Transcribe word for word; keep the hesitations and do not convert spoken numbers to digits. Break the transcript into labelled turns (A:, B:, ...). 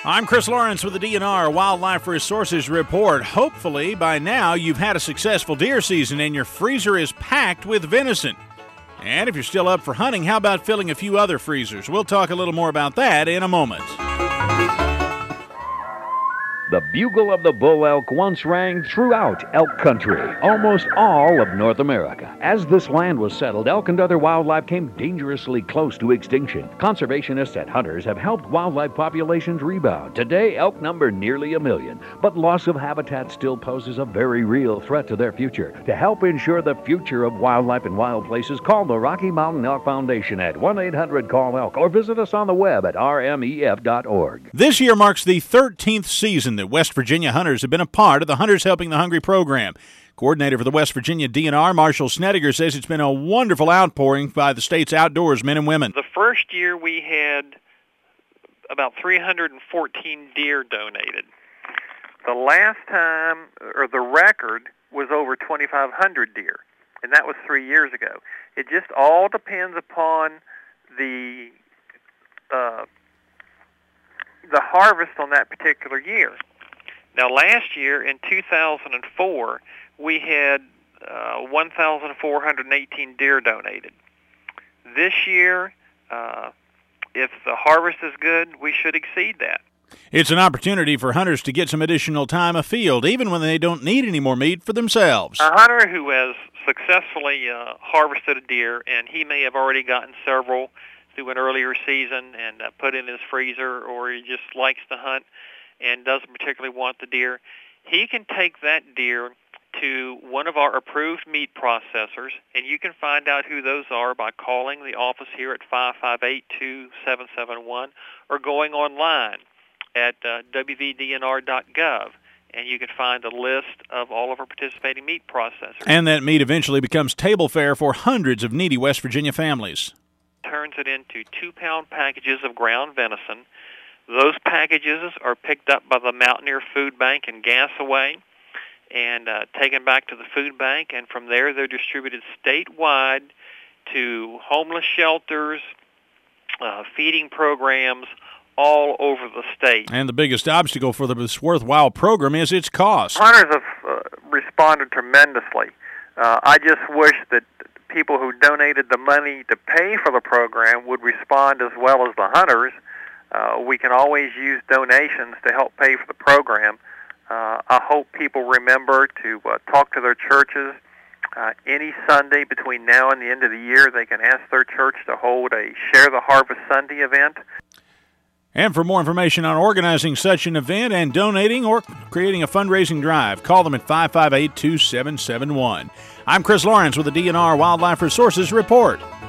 A: I'm Chris Lawrence with the D N R Wildlife Resources Report. Hopefully, by now, you've had a successful deer season and your freezer is packed with venison. And if you're still up for hunting, how about filling a few other freezers? We'll talk a little more about that in a moment.
B: The bugle of the bull elk once rang throughout elk country, almost all of North America. As this land was settled, elk and other wildlife came dangerously close to extinction. Conservationists and hunters have helped wildlife populations rebound. Today, elk number nearly a million, but loss of habitat still poses a very real threat to their future. To help ensure the future of wildlife in wild places, call the Rocky Mountain Elk Foundation at one eight hundred call elk or visit us on the web at r m e f dot org.
A: This year marks the thirteenth season that West Virginia hunters have been a part of the Hunters Helping the Hungry program. Coordinator for the West Virginia D N R, Marshall Snediger, says it's been a wonderful outpouring by the state's outdoors men and women.
C: The first year we had about three hundred fourteen deer donated. The last time, or the record, was over twenty-five hundred deer, and that was three years ago. It just all depends upon the uh, the harvest on that particular year. Now, last year, in two thousand four, we had uh, one thousand four hundred eighteen deer donated. This year, uh, if the harvest is good, we should exceed that.
A: It's an opportunity for hunters to get some additional time afield, even when they don't need any more meat for themselves.
C: A hunter who has successfully uh, harvested a deer, and he may have already gotten several through an earlier season and uh, put in his freezer, or he just likes to hunt and doesn't particularly want the deer, he can take that deer to one of our approved meat processors, and you can find out who those are by calling the office here at five five eight, two seven seven one or going online at uh, w v d n r dot gov, and you can find a list of all of our participating meat processors.
A: And that meat eventually becomes table fare for hundreds of needy West Virginia families.
C: Turns it into two-pound packages of ground venison. Those packages are picked up by the Mountaineer Food Bank in Gassaway and uh, taken back to the food bank, and from there they're distributed statewide to homeless shelters, uh, feeding programs all over the state.
A: And the biggest obstacle for this worthwhile program is its cost.
C: Hunters have uh, responded tremendously. Uh, I just wish that people who donated the money to pay for the program would respond as well as the hunters. Uh, we can always use donations to help pay for the program. Uh, I hope people remember to uh, talk to their churches. Uh, any Sunday between now and the end of the year, they can ask their church to hold a Share the Harvest Sunday event.
A: And for more information on organizing such an event and donating or creating a fundraising drive, call them at five five eight, two seven seven one. I'm Chris Lawrence with the D N R Wildlife Resources Report.